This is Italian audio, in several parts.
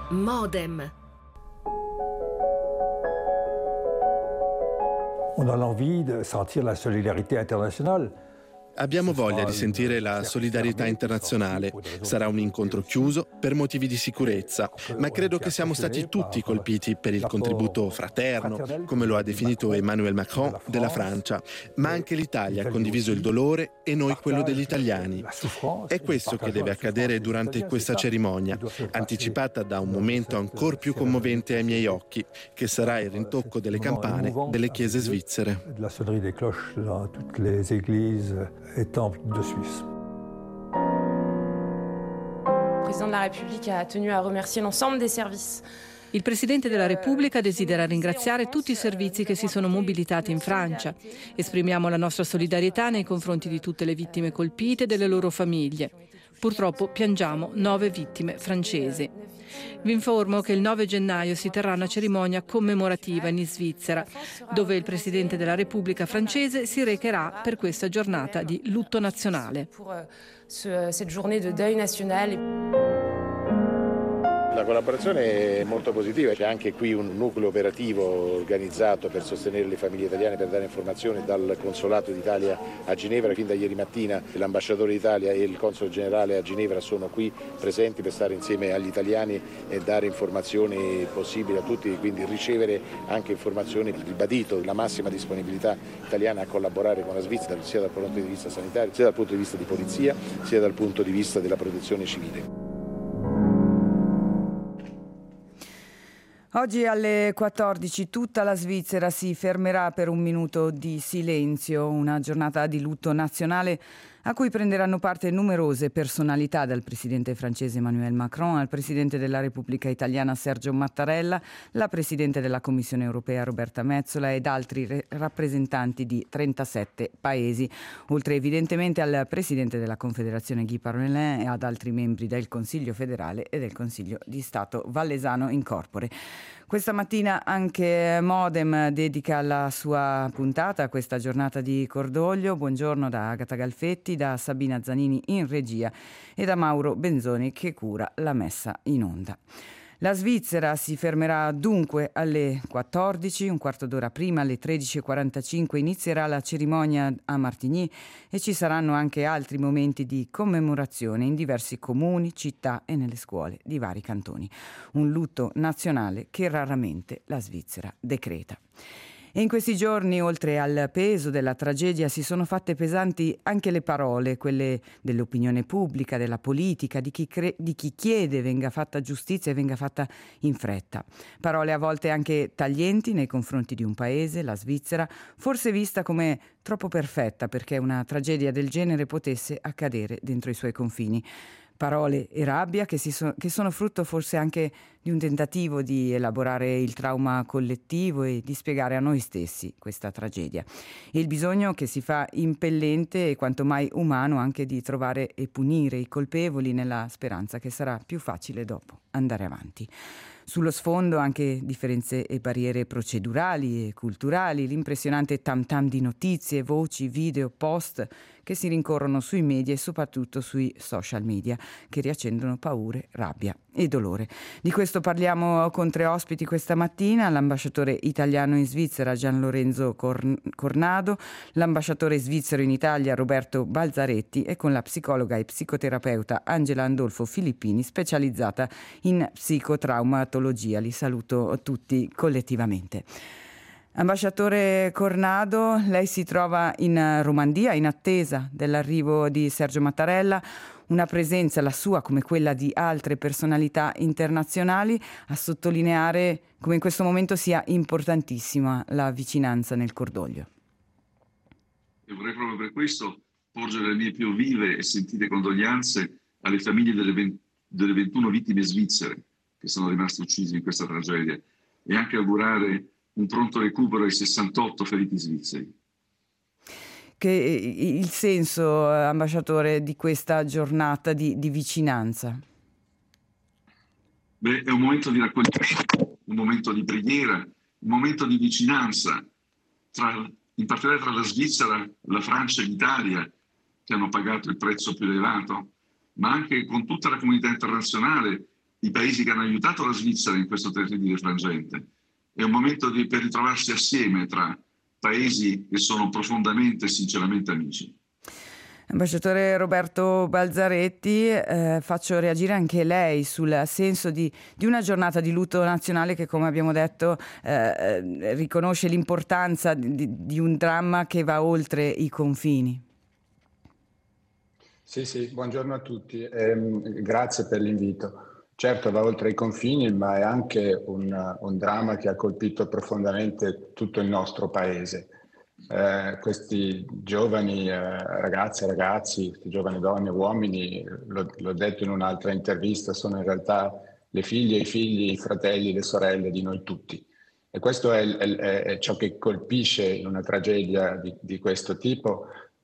Modem. On a l'envie de sentir la solidarité internationale. Abbiamo voglia di sentire la solidarietà internazionale. Sarà un incontro chiuso per motivi di sicurezza, ma credo che siamo stati tutti colpiti per il contributo fraterno, come lo ha definito Emmanuel Macron, della Francia. Ma anche l'Italia ha condiviso il dolore e noi quello degli italiani. È questo che deve accadere durante questa cerimonia, anticipata da un momento ancor più commovente ai miei occhi, che sarà il rintocco delle campane delle chiese svizzere. La sonnerie des cloches dans toutes les églises et temples de Suisse. Le président de la République a tenu à remercier l'ensemble des services. Il Presidente della Repubblica desidera ringraziare tutti i servizi che si sono mobilitati in Francia. Esprimiamo la nostra solidarietà nei confronti di tutte le vittime colpite e delle loro famiglie. Purtroppo piangiamo 9 vittime francesi. Vi informo che il 9 gennaio si terrà una cerimonia commemorativa in Svizzera, dove il Presidente della Repubblica francese si recherà per questa giornata di lutto nazionale. La collaborazione è molto positiva, c'è anche qui un nucleo operativo organizzato per sostenere le famiglie italiane, per dare informazioni dal Consolato d'Italia a Ginevra. Fin da ieri mattina l'ambasciatore d'Italia e il console generale a Ginevra sono qui presenti per stare insieme agli italiani e dare informazioni possibili a tutti, quindi ricevere anche informazioni. Ribadito la massima disponibilità italiana a collaborare con la Svizzera sia dal punto di vista sanitario, sia dal punto di vista di polizia, sia dal punto di vista della protezione civile. Oggi alle 14 tutta la Svizzera si fermerà per un minuto di silenzio, una giornata di lutto nazionale a cui prenderanno parte numerose personalità, dal presidente francese Emmanuel Macron al presidente della Repubblica Italiana Sergio Mattarella, la presidente della Commissione Europea Roberta Metsola ed altri rappresentanti di 37 paesi, oltre evidentemente al presidente della Confederazione Guy Parmelin e ad altri membri del Consiglio federale e del Consiglio di Stato valesano in corpore. Questa mattina anche Modem dedica la sua puntata a questa giornata di cordoglio. Buongiorno da Agata Galfetti, da Sabina Zanini in regia e da Mauro Benzoni che cura la messa in onda. La Svizzera si fermerà dunque alle 14, un quarto d'ora prima, alle 13.45 inizierà la cerimonia a Martigny e ci saranno anche altri momenti di commemorazione in diversi comuni, città e nelle scuole di vari cantoni. Un lutto nazionale che raramente la Svizzera decreta. E in questi giorni, oltre al peso della tragedia, si sono fatte pesanti anche le parole, quelle dell'opinione pubblica, della politica, di chi chiede venga fatta giustizia e venga fatta in fretta. Parole a volte anche taglienti nei confronti di un paese, la Svizzera, forse vista come troppo perfetta perché una tragedia del genere potesse accadere dentro i suoi confini. Parole e rabbia che sono frutto forse anche di un tentativo di elaborare il trauma collettivo e di spiegare a noi stessi questa tragedia. E il bisogno che si fa impellente e quanto mai umano anche di trovare e punire i colpevoli nella speranza che sarà più facile dopo andare avanti. Sullo sfondo anche differenze e barriere procedurali e culturali, l'impressionante tam-tam di notizie, voci, video, post che si rincorrono sui media e soprattutto sui social media, che riaccendono paure, rabbia e dolore. Di questo parliamo con 3 ospiti questa mattina: l'ambasciatore italiano in Svizzera Gian Lorenzo Cornado, l'ambasciatore svizzero in Italia Roberto Balzaretti e con la psicologa e psicoterapeuta Angela Andolfo Filippini, specializzata in psicotraumatologia. Li saluto tutti collettivamente. Ambasciatore Cornado, lei si trova in Romandia in attesa dell'arrivo di Sergio Mattarella, una presenza, la sua come quella di altre personalità internazionali, a sottolineare come in questo momento sia importantissima la vicinanza nel cordoglio. E vorrei proprio per questo porgere le mie più vive e sentite condoglianze alle famiglie delle 21 vittime svizzere che sono rimaste uccise in questa tragedia e anche augurare un pronto recupero ai 68 feriti svizzeri. Che il senso, ambasciatore, di questa giornata di vicinanza? Beh, è un momento di raccoglimento, un momento di preghiera, un momento di vicinanza, in particolare tra la Svizzera, la Francia e l'Italia, che hanno pagato il prezzo più elevato, ma anche con tutta la comunità internazionale i paesi che hanno aiutato la Svizzera in questo terribile frangente. È un momento per ritrovarsi assieme tra paesi che sono profondamente e sinceramente amici. Ambasciatore Roberto Balzaretti, faccio reagire anche lei sul senso di una giornata di lutto nazionale che, come abbiamo detto, riconosce l'importanza di un dramma che va oltre i confini. Sì, buongiorno a tutti. Grazie per l'invito. Certo, va oltre i confini, ma è anche un dramma che ha colpito profondamente tutto il nostro paese. Questi giovani ragazze e ragazzi, questi giovani donne e uomini, l'ho detto in un'altra intervista, sono in realtà le figlie, i figli, i fratelli, le sorelle di noi tutti. E questo è ciò che colpisce in una tragedia di questo tipo,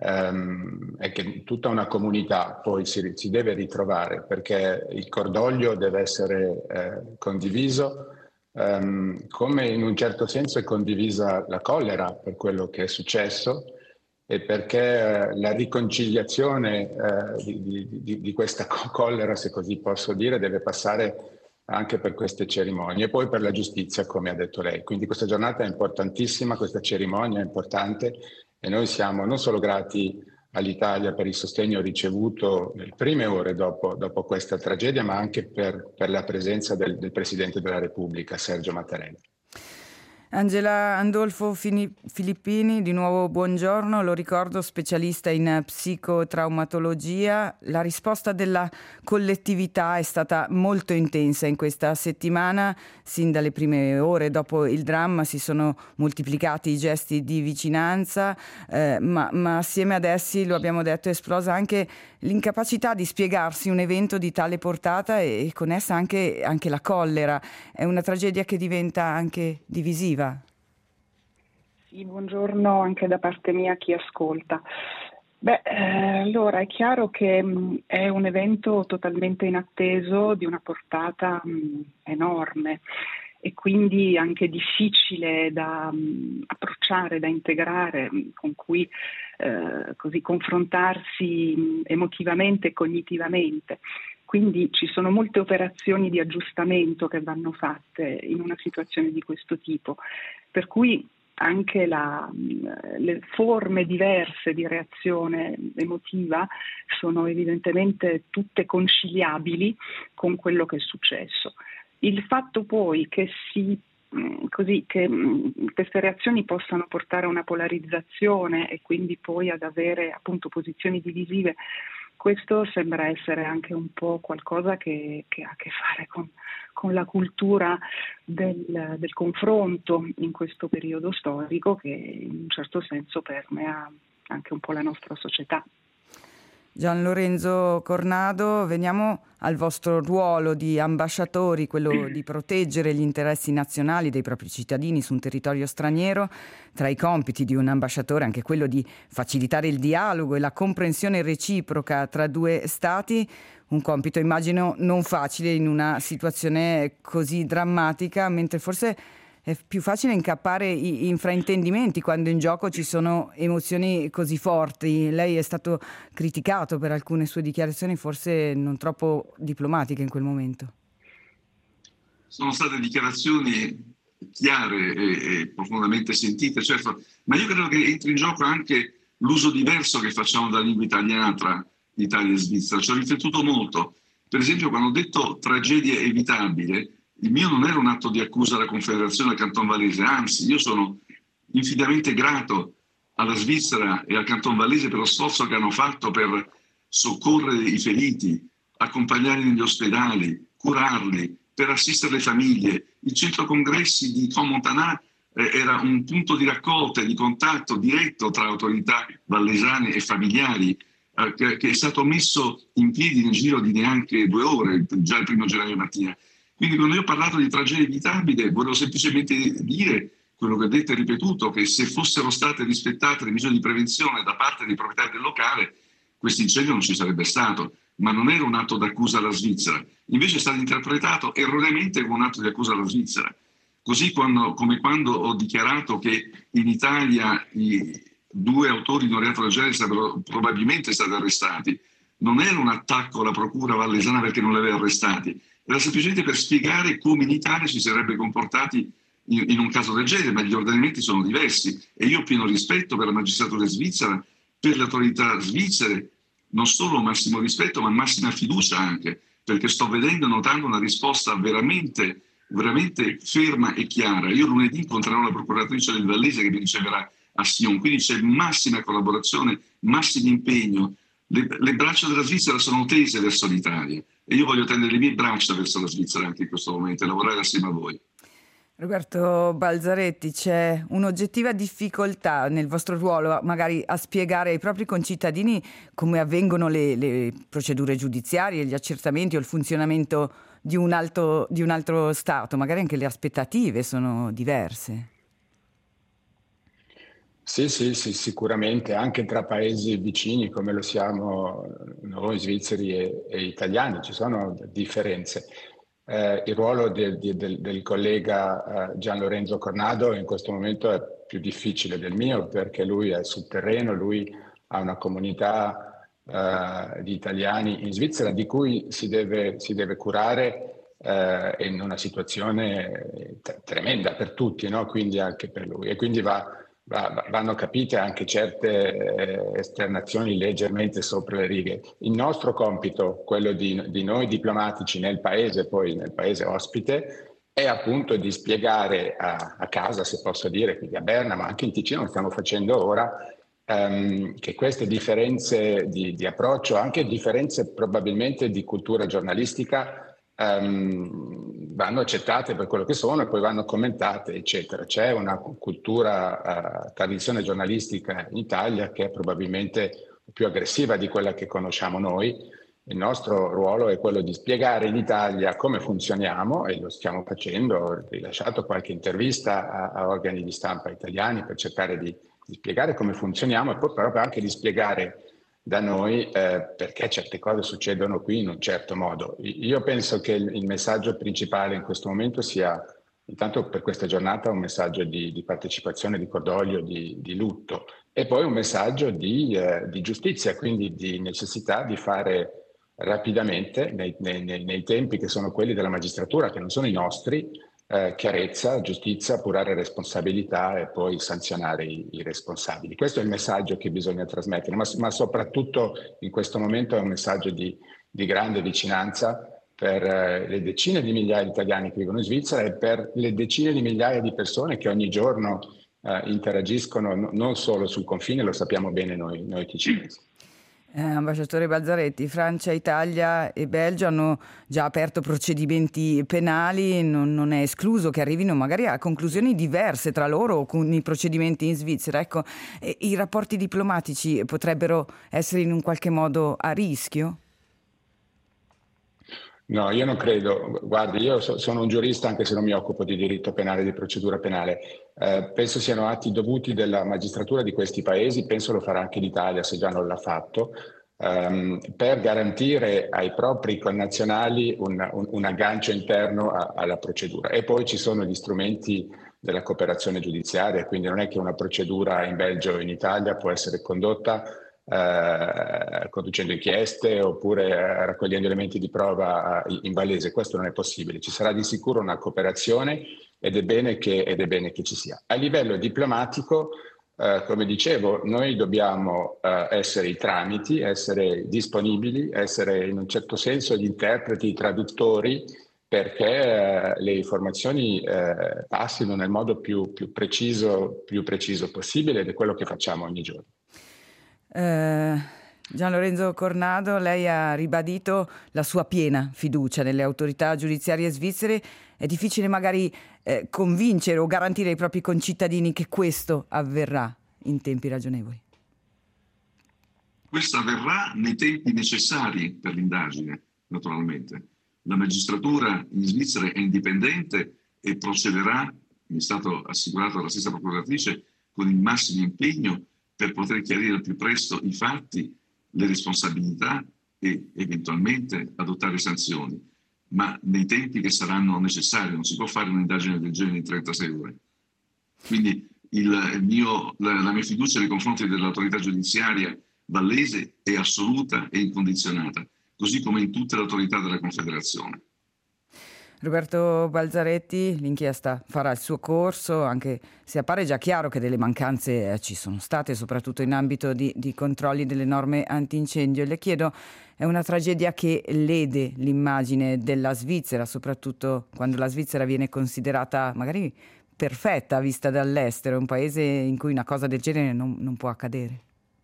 è che tutta una comunità poi si deve ritrovare, perché il cordoglio deve essere condiviso, come in un certo senso è condivisa la collera per quello che è successo, e perché la riconciliazione di questa collera, se così posso dire, deve passare anche per queste cerimonie e poi per la giustizia, come ha detto lei. Quindi questa giornata è importantissima, questa cerimonia è importante, e noi siamo non solo grati all'Italia per il sostegno ricevuto nelle prime ore dopo questa tragedia, ma anche per la presenza del Presidente della Repubblica, Sergio Mattarella. Angela Andolfo Filippini, di nuovo buongiorno, lo ricordo, specialista in psicotraumatologia. La risposta della collettività è stata molto intensa in questa settimana. Sin dalle prime ore dopo il dramma si sono moltiplicati i gesti di vicinanza, ma assieme ad essi, lo abbiamo detto, è esplosa anche l'incapacità di spiegarsi un evento di tale portata e con essa anche la collera. È una tragedia che diventa anche divisiva. Sì, buongiorno anche da parte mia a chi ascolta. Allora è chiaro che è un evento totalmente inatteso, di una portata enorme e quindi anche difficile da approcciare, da integrare, con cui così confrontarsi emotivamente e cognitivamente. Quindi ci sono molte operazioni di aggiustamento che vanno fatte in una situazione di questo tipo, per cui anche le forme diverse di reazione emotiva sono evidentemente tutte conciliabili con quello che è successo. Il fatto poi che queste reazioni possano portare a una polarizzazione e quindi poi ad avere appunto posizioni divisive, questo sembra essere anche un po' qualcosa che ha a che fare con la cultura del confronto in questo periodo storico che in un certo senso permea anche un po' la nostra società. Gian Lorenzo Cornado, veniamo al vostro ruolo di ambasciatori, quello di proteggere gli interessi nazionali dei propri cittadini su un territorio straniero. Tra i compiti di un ambasciatore anche quello di facilitare il dialogo e la comprensione reciproca tra due stati, un compito immagino non facile in una situazione così drammatica, mentre forse è più facile incappare in fraintendimenti quando in gioco ci sono emozioni così forti. Lei è stato criticato per alcune sue dichiarazioni, forse non troppo diplomatiche in quel momento. Sono state dichiarazioni chiare e profondamente sentite, certo, ma io credo che entri in gioco anche l'uso diverso che facciamo della lingua italiana tra Italia e Svizzera. Ci ho riflettuto molto. Per esempio, quando ho detto tragedia evitabile, il mio non era un atto di accusa alla Confederazione del Canton Vallese, anzi, io sono infinitamente grato alla Svizzera e al Canton Vallese per lo sforzo che hanno fatto per soccorrere i feriti, accompagnarli negli ospedali, curarli, per assistere le famiglie. Il centro congressi di Crans-Montana era un punto di raccolta e di contatto diretto tra autorità vallesane e familiari, che è stato messo in piedi nel giro di neanche 2 ore, già il 1 gennaio mattina. Quindi quando io ho parlato di tragedia evitabile volevo semplicemente dire quello che ho detto e ripetuto, che se fossero state rispettate le misure di prevenzione da parte dei proprietari del locale, questo incendio non ci sarebbe stato, ma non era un atto d'accusa alla Svizzera. Invece è stato interpretato erroneamente come un atto di accusa alla Svizzera. Così come quando ho dichiarato che in Italia i 2 autori di un reato del genere sarebbero probabilmente stati arrestati, non era un attacco alla procura vallesana perché non li aveva arrestati, era semplicemente per spiegare come in Italia ci si sarebbe comportati in un caso del genere, ma gli ordinamenti sono diversi e io ho pieno rispetto per la magistratura svizzera, per le autorità svizzere, non solo massimo rispetto ma massima fiducia anche, perché sto vedendo e notando una risposta veramente ferma e chiara. Io lunedì incontrerò la procuratrice del Vallese che mi riceverà a Sion, quindi c'è massima collaborazione, massimo impegno. Le braccia della Svizzera sono tese verso l'Italia e io voglio tendere le mie braccia verso la Svizzera anche in questo momento e lavorare assieme a voi. Roberto Balzaretti, c'è un'oggettiva difficoltà nel vostro ruolo magari a spiegare ai propri concittadini come avvengono le procedure giudiziarie, gli accertamenti o il funzionamento di un altro Stato, magari anche le aspettative sono diverse. Sì, sicuramente, anche tra paesi vicini come lo siamo noi svizzeri e italiani ci sono differenze. Il ruolo del collega Gian Lorenzo Cornado in questo momento è più difficile del mio perché lui è sul terreno, lui ha una comunità di italiani in Svizzera di cui si deve curare in una situazione tremenda per tutti, no? Quindi anche per lui. E quindi vanno capite anche certe esternazioni leggermente sopra le righe. Il nostro compito, quello di noi diplomatici nel paese, poi nel paese ospite, è appunto di spiegare a casa, se posso dire, quindi a Berna, ma anche in Ticino, lo stiamo facendo ora, che queste differenze di approccio, anche differenze probabilmente di cultura giornalistica, vanno accettate per quello che sono e poi vanno commentate, eccetera. C'è una cultura, tradizione giornalistica in Italia che è probabilmente più aggressiva di quella che conosciamo noi. Il nostro ruolo è quello di spiegare in Italia come funzioniamo e lo stiamo facendo. Ho rilasciato qualche intervista a organi di stampa italiani per cercare di spiegare come funzioniamo e poi però anche di spiegare da noi perché certe cose succedono qui in un certo modo. Io penso che il messaggio principale in questo momento sia, intanto per questa giornata, un messaggio di partecipazione, di cordoglio, di lutto e poi un messaggio di giustizia, quindi di necessità di fare rapidamente, nei tempi che sono quelli della magistratura, che non sono i nostri, chiarezza, giustizia, appurare responsabilità e poi sanzionare i responsabili. Questo è il messaggio che bisogna trasmettere, ma soprattutto in questo momento è un messaggio di grande vicinanza per le decine di migliaia di italiani che vivono in Svizzera e per le decine di migliaia di persone che ogni giorno interagiscono non solo sul confine, lo sappiamo bene noi ticinesi. Ambasciatore Balzaretti, Francia, Italia e Belgio hanno già aperto procedimenti penali, non è escluso che arrivino magari a conclusioni diverse tra loro con i procedimenti in Svizzera. Ecco, i rapporti diplomatici potrebbero essere in un qualche modo a rischio? No, io non credo. Guardi, io sono un giurista anche se non mi occupo di diritto penale e di procedura penale. Penso siano atti dovuti della magistratura di questi paesi, penso lo farà anche l'Italia se già non l'ha fatto, per garantire ai propri connazionali un aggancio interno alla procedura. E poi ci sono gli strumenti della cooperazione giudiziaria, quindi non è che una procedura in Belgio o in Italia può essere condotta conducendo inchieste oppure raccogliendo elementi di prova in vallese. Questo non è possibile. Ci sarà di sicuro una cooperazione ed è bene che ci sia. A livello diplomatico, come dicevo, noi dobbiamo essere i tramiti, essere disponibili, essere in un certo senso gli interpreti, i traduttori, perché le informazioni passino nel modo più preciso possibile ed è quello che facciamo ogni giorno. Gian Lorenzo Cornado, lei ha ribadito la sua piena fiducia nelle autorità giudiziarie svizzere. È difficile magari convincere o garantire ai propri concittadini che questo avverrà in tempi ragionevoli? Questo avverrà nei tempi necessari per l'indagine, naturalmente. La magistratura in Svizzera è indipendente e procederà, mi è stato assicurato dalla stessa procuratrice, con il massimo impegno per poter chiarire al più presto i fatti, le responsabilità e eventualmente adottare sanzioni, ma nei tempi che saranno necessari. Non si può fare un'indagine del genere in 36 ore. Quindi la mia fiducia nei confronti dell'autorità giudiziaria vallese è assoluta e incondizionata, così come in tutte le autorità della Confederazione. Roberto Balzaretti, l'inchiesta farà il suo corso, anche se appare già chiaro che delle mancanze ci sono state, soprattutto in ambito di controlli delle norme antincendio. Le chiedo, è una tragedia che lede l'immagine della Svizzera, soprattutto quando la Svizzera viene considerata magari perfetta vista dall'estero, un paese in cui una cosa del genere non può accadere?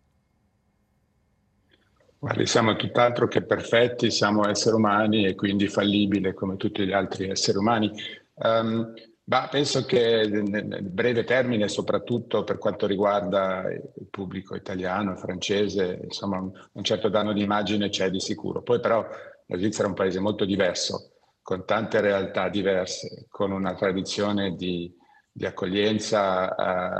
Guardi, siamo tutt'altro che perfetti, siamo esseri umani e quindi fallibili come tutti gli altri esseri umani. Penso che nel breve termine, soprattutto per quanto riguarda il pubblico italiano, francese, insomma un certo danno di immagine c'è di sicuro. Poi però la Svizzera è un paese molto diverso, con tante realtà diverse, con una tradizione di accoglienza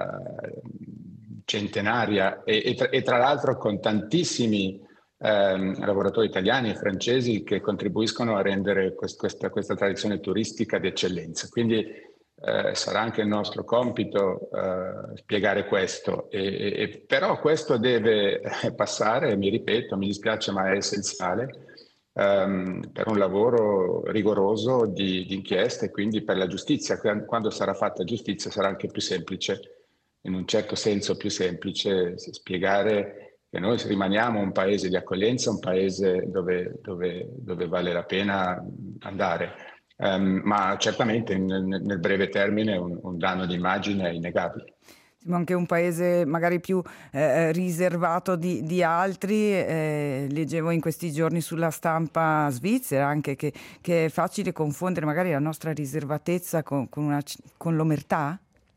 centenaria e tra l'altro con tantissimi lavoratori italiani e francesi che contribuiscono a rendere questa tradizione turistica di eccellenza. Quindi sarà anche il nostro compito spiegare questo, però questo deve passare, mi ripeto, mi dispiace ma è essenziale, per un lavoro rigoroso di inchiesta e quindi per la giustizia. Quando sarà fatta giustizia sarà anche più semplice, in un certo senso più semplice, spiegare che noi rimaniamo un paese di accoglienza, un paese dove vale la pena andare. Ma certamente nel breve termine un danno di immagine è innegabile. Siamo anche un paese magari più riservato di altri. Leggevo in questi giorni sulla stampa svizzera anche che è facile confondere magari la nostra riservatezza con l'omertà.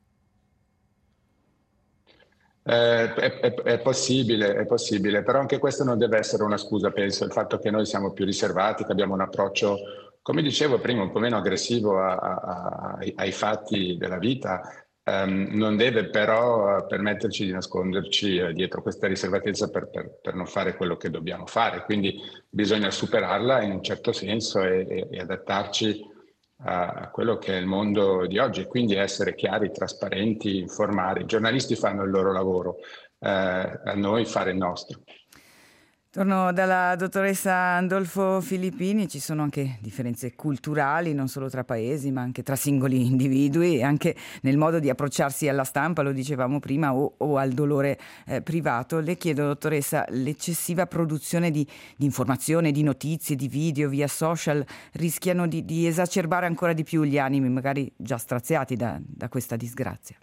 È possibile, però anche questo non deve essere una scusa, penso, il fatto che noi siamo più riservati, che abbiamo un approccio, come dicevo prima, un po' meno aggressivo ai fatti della vita, non deve però permetterci di nasconderci dietro questa riservatezza per non fare quello che dobbiamo fare, quindi bisogna superarla in un certo senso e adattarci a quello che è il mondo di oggi e quindi essere chiari, trasparenti, informare. I giornalisti fanno il loro lavoro, a noi fare il nostro. Torno dalla dottoressa Andolfo Filippini. Ci sono anche differenze culturali, non solo tra paesi, ma anche tra singoli individui e anche nel modo di approcciarsi alla stampa, lo dicevamo prima, o al dolore privato. Le chiedo, dottoressa, l'eccessiva produzione di informazione, di notizie, di video via social rischiano di esacerbare ancora di più gli animi, magari già straziati da questa disgrazia?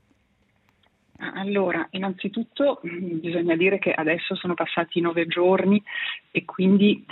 Allora, innanzitutto bisogna dire che adesso sono passati 9 giorni e quindi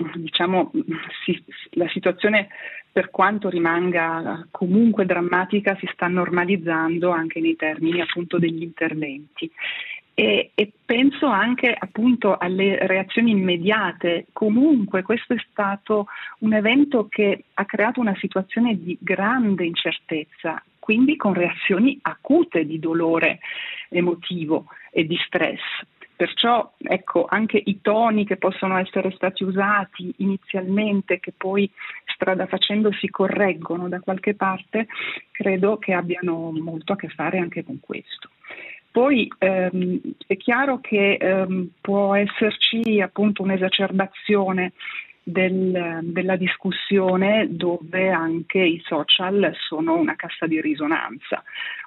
la situazione, per quanto rimanga comunque drammatica, si sta normalizzando anche nei termini appunto degli interventi. E penso anche appunto alle reazioni immediate. Comunque questo è stato un evento che ha creato una situazione di grande incertezza, quindi con reazioni acute di dolore emotivo e di stress. Perciò ecco, anche i toni che possono essere stati usati inizialmente, che poi strada facendo si correggono da qualche parte, credo che abbiano molto a che fare anche con questo. Poi è chiaro che può esserci appunto un'esacerbazione della discussione, dove anche i social sono una cassa di risonanza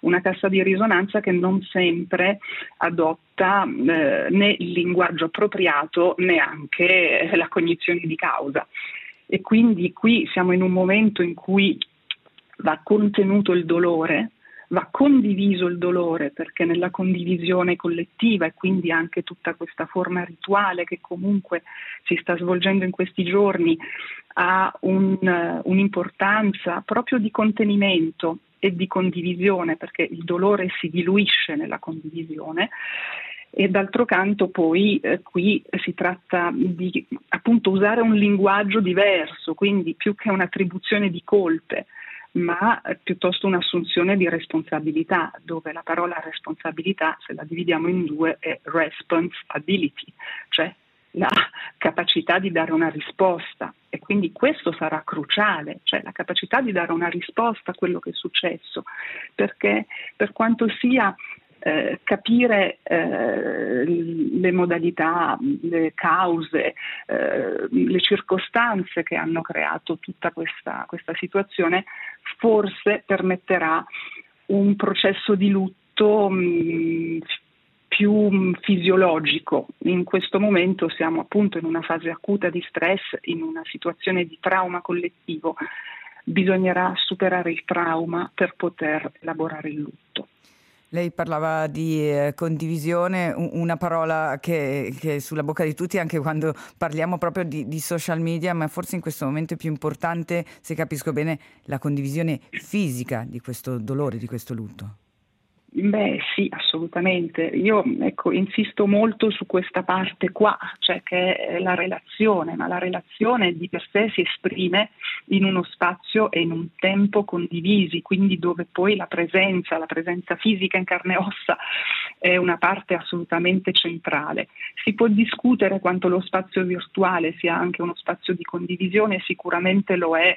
che non sempre adotta né il linguaggio appropriato, neanche la cognizione di causa. E quindi qui siamo in un momento in cui va contenuto il dolore, va condiviso il dolore, perché nella condivisione collettiva e quindi anche tutta questa forma rituale che comunque si sta svolgendo in questi giorni ha un'importanza proprio di contenimento e di condivisione, perché il dolore si diluisce nella condivisione. E d'altro canto poi qui si tratta di appunto usare un linguaggio diverso, quindi più che un'attribuzione di colpe, ma piuttosto un'assunzione di responsabilità, dove la parola responsabilità, se la dividiamo in due, è responsibility, cioè la capacità di dare una risposta. E quindi questo sarà cruciale, cioè la capacità di dare una risposta a quello che è successo, perché per quanto sia capire le modalità, le cause, le circostanze che hanno creato tutta questa situazione, forse permetterà un processo di lutto più fisiologico. In questo momento siamo appunto in una fase acuta di stress, in una situazione di trauma collettivo. Bisognerà superare il trauma per poter elaborare il lutto. Lei parlava di condivisione, una parola che è sulla bocca di tutti anche quando parliamo proprio di social media, ma forse in questo momento è più importante, se capisco bene, la condivisione fisica di questo dolore, di questo lutto. Beh sì, assolutamente. Io insisto molto su questa parte qua, cioè che è la relazione, ma la relazione di per sé si esprime in uno spazio e in un tempo condivisi, quindi dove poi la presenza fisica in carne e ossa è una parte assolutamente centrale. Si può discutere quanto lo spazio virtuale sia anche uno spazio di condivisione, sicuramente lo è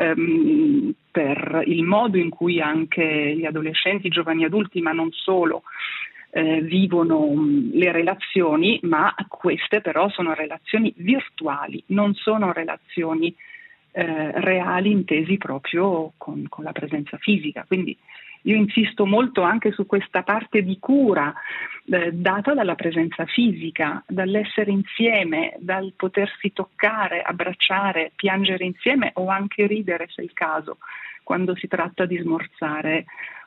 per il modo in cui anche gli adolescenti, i giovani adulti, ma non solo, vivono le relazioni, ma queste però sono relazioni virtuali, non sono relazioni reali intesi proprio con la presenza fisica. Quindi io insisto molto anche su questa parte di cura data dalla presenza fisica, dall'essere insieme, dal potersi toccare, abbracciare, piangere insieme o anche ridere se è il caso, quando si tratta di smorzare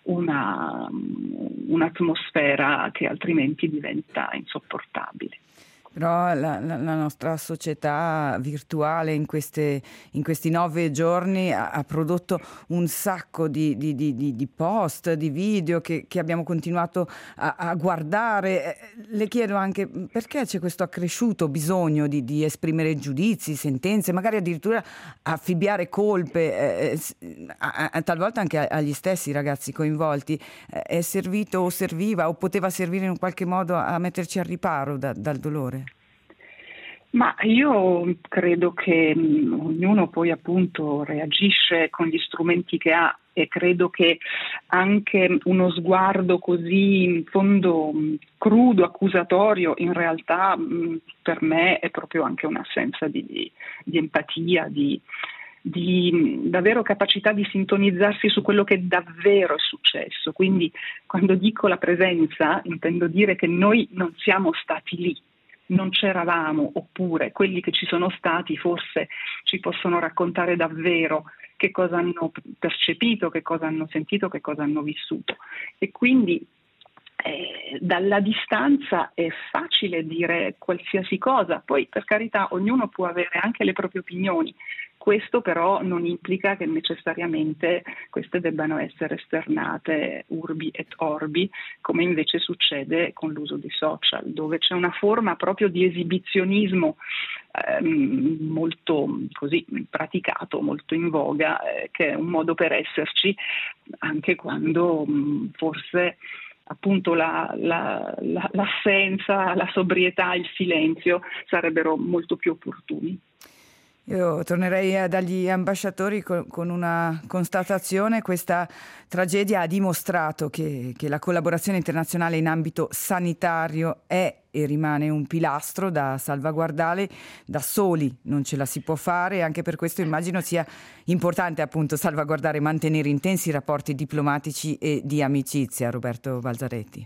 un'atmosfera che altrimenti diventa insopportabile. Però la nostra società virtuale in questi 9 giorni ha prodotto un sacco di post, di video che abbiamo continuato a guardare. Le chiedo anche perché c'è questo accresciuto bisogno di esprimere giudizi, sentenze, magari addirittura affibbiare colpe, talvolta anche agli stessi ragazzi coinvolti. È servito o serviva o poteva servire in qualche modo a metterci al riparo dal dolore? Ma io credo che ognuno poi appunto reagisce con gli strumenti che ha e credo che anche uno sguardo così in fondo crudo, accusatorio, in realtà per me è proprio anche un'assenza di empatia, di davvero capacità di sintonizzarsi su quello che davvero è successo. Quindi quando dico la presenza intendo dire che noi non siamo stati lì, non c'eravamo, oppure quelli che ci sono stati forse ci possono raccontare davvero che cosa hanno percepito, che cosa hanno sentito, che cosa hanno vissuto. E quindi dalla distanza è facile dire qualsiasi cosa, poi per carità ognuno può avere anche le proprie opinioni. Questo però non implica che necessariamente queste debbano essere esternate urbi et orbi, come invece succede con l'uso dei social, dove c'è una forma proprio di esibizionismo molto così praticato, molto in voga, che è un modo per esserci anche quando forse appunto l'assenza, la sobrietà, il silenzio sarebbero molto più opportuni. Io tornerei dagli ambasciatori con una constatazione. Questa tragedia ha dimostrato che la collaborazione internazionale in ambito sanitario è e rimane un pilastro da salvaguardare. Da soli non ce la si può fare e anche per questo immagino sia importante appunto salvaguardare e mantenere intensi rapporti diplomatici e di amicizia. Roberto Balzaretti.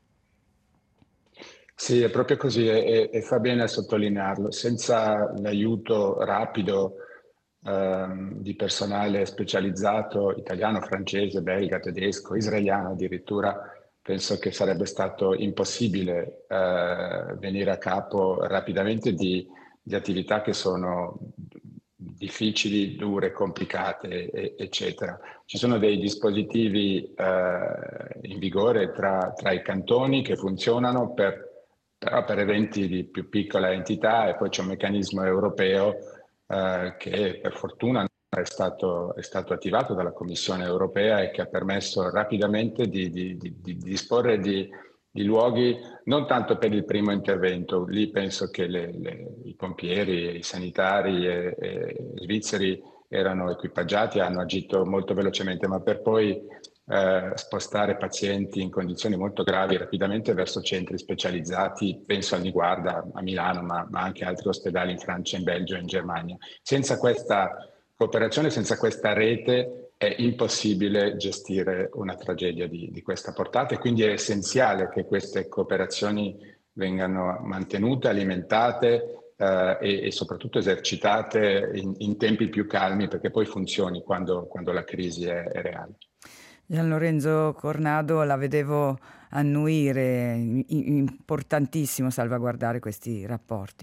Sì, è proprio così e fa bene a sottolinearlo. Senza l'aiuto rapido di personale specializzato italiano, francese, belga, tedesco, israeliano addirittura, penso che sarebbe stato impossibile venire a capo rapidamente di attività che sono difficili, dure, complicate, eccetera. Ci sono dei dispositivi in vigore tra i cantoni che funzionano però per eventi di più piccola entità, e poi c'è un meccanismo europeo che per fortuna è stato attivato dalla Commissione europea e che ha permesso rapidamente di disporre di luoghi non tanto per il primo intervento. Lì penso che i pompieri, i sanitari svizzeri erano equipaggiati, hanno agito molto velocemente, ma per poi spostare pazienti in condizioni molto gravi rapidamente verso centri specializzati, penso al Niguarda a Milano, ma anche altri ospedali in Francia, in Belgio e in Germania. Senza questa cooperazione, senza questa rete è impossibile gestire una tragedia di questa portata, e quindi è essenziale che queste cooperazioni vengano mantenute, alimentate e soprattutto esercitate in tempi più calmi, perché poi funzioni quando la crisi è reale. Gian Lorenzo Cornado, la vedevo annuire, importantissimo salvaguardare questi rapporti.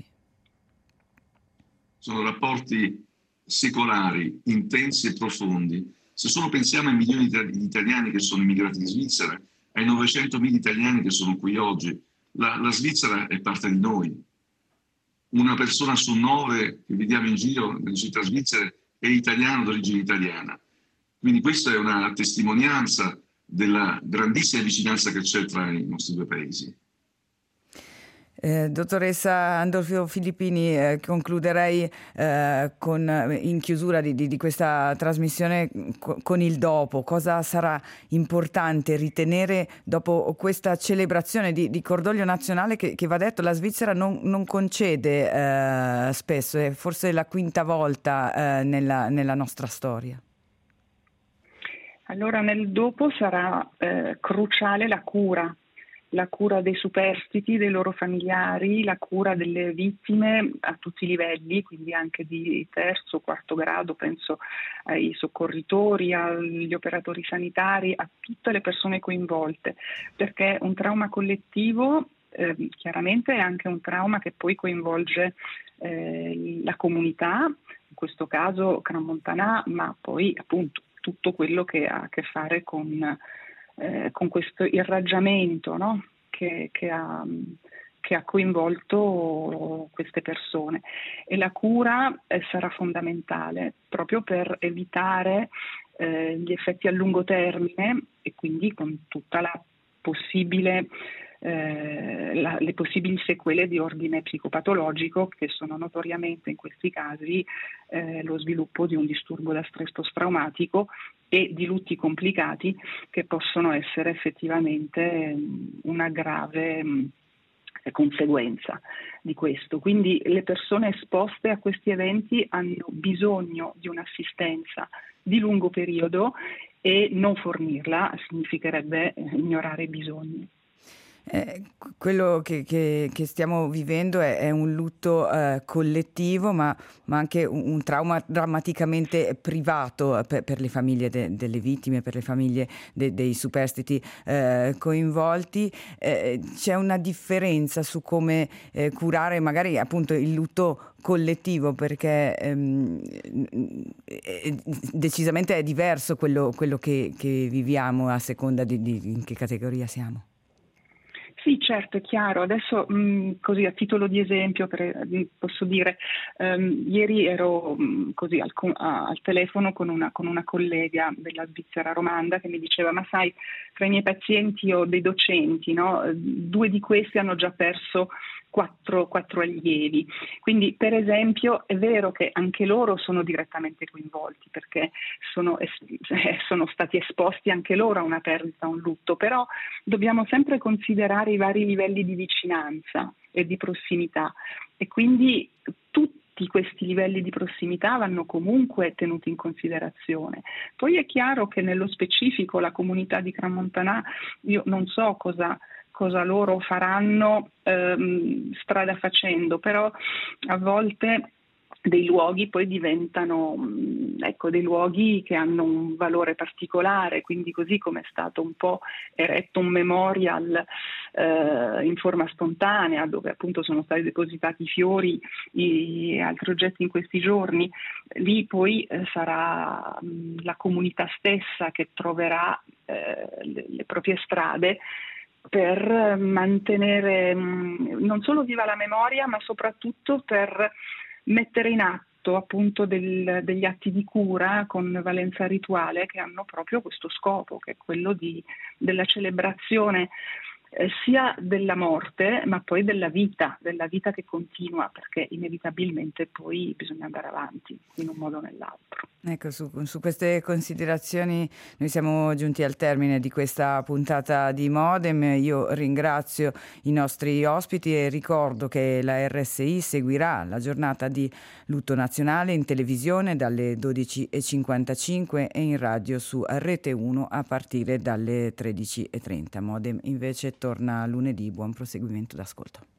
Sono rapporti secolari, intensi e profondi. Se solo pensiamo ai milioni di italiani che sono immigrati in Svizzera, ai 900.000 italiani che sono qui oggi, la Svizzera è parte di noi. Una persona su 9 che vediamo in giro nelle città svizzere è italiano, d'origine italiana. Quindi questa è una testimonianza della grandissima vicinanza che c'è tra i nostri due paesi. Dottoressa Andolfo Filippini, concluderei in chiusura di questa trasmissione con il dopo. Cosa sarà importante ritenere dopo questa celebrazione di cordoglio nazionale che va detto la Svizzera non concede spesso, è forse la quinta volta nella nostra storia? Allora nel dopo sarà cruciale la cura dei superstiti, dei loro familiari, la cura delle vittime a tutti i livelli, quindi anche di terzo, quarto grado, penso ai soccorritori, agli operatori sanitari, a tutte le persone coinvolte, perché un trauma collettivo chiaramente è anche un trauma che poi coinvolge la comunità, in questo caso Crans-Montana, ma poi appunto tutto quello che ha a che fare con questo irraggiamento, no? che ha coinvolto queste persone, e la cura sarà fondamentale proprio per evitare gli effetti a lungo termine, e quindi con tutta la possibile le possibili sequele di ordine psicopatologico, che sono notoriamente in questi casi lo sviluppo di un disturbo da stress post-traumatico e di lutti complicati che possono essere effettivamente una grave conseguenza di questo. Quindi le persone esposte a questi eventi hanno bisogno di un'assistenza di lungo periodo, e non fornirla significherebbe ignorare i bisogni. Quello che stiamo vivendo è un lutto collettivo, ma anche un trauma drammaticamente privato per le famiglie delle vittime, per le famiglie dei superstiti coinvolti. C'è una differenza su come curare magari appunto il lutto collettivo, perché decisamente è diverso quello che viviamo a seconda di in che categoria siamo. Sì, certo, è chiaro. Adesso così a titolo di esempio posso dire, ieri ero così al telefono con una collega della Svizzera romanda che mi diceva: ma sai, tra i miei pazienti ho dei docenti, no? 2 di questi hanno già perso 4 allievi. Quindi per esempio è vero che anche loro sono direttamente coinvolti, perché sono stati esposti anche loro a una perdita, a un lutto, però dobbiamo sempre considerare i vari livelli di vicinanza e di prossimità, e quindi tutti questi livelli di prossimità vanno comunque tenuti in considerazione. Poi è chiaro che nello specifico la comunità di Crans-Montana, io non so cosa loro faranno strada facendo, però a volte dei luoghi poi diventano dei luoghi che hanno un valore particolare, quindi così come è stato un po' eretto un memorial in forma spontanea, dove appunto sono stati depositati fiori e altri oggetti in questi giorni, lì poi sarà la comunità stessa che troverà le proprie strade per mantenere non solo viva la memoria, ma soprattutto per mettere in atto appunto degli atti di cura con valenza rituale che hanno proprio questo scopo, che è quello della celebrazione sia della morte, ma poi della vita che continua, perché inevitabilmente poi bisogna andare avanti in un modo o nell'altro. Ecco, su queste considerazioni noi siamo giunti al termine di questa puntata di Modem. Io ringrazio i nostri ospiti e ricordo che la RSI seguirà la giornata di lutto nazionale in televisione dalle 12.55 e in radio su Rete 1 a partire dalle 13.30. Modem invece torna lunedì. Buon proseguimento d'ascolto.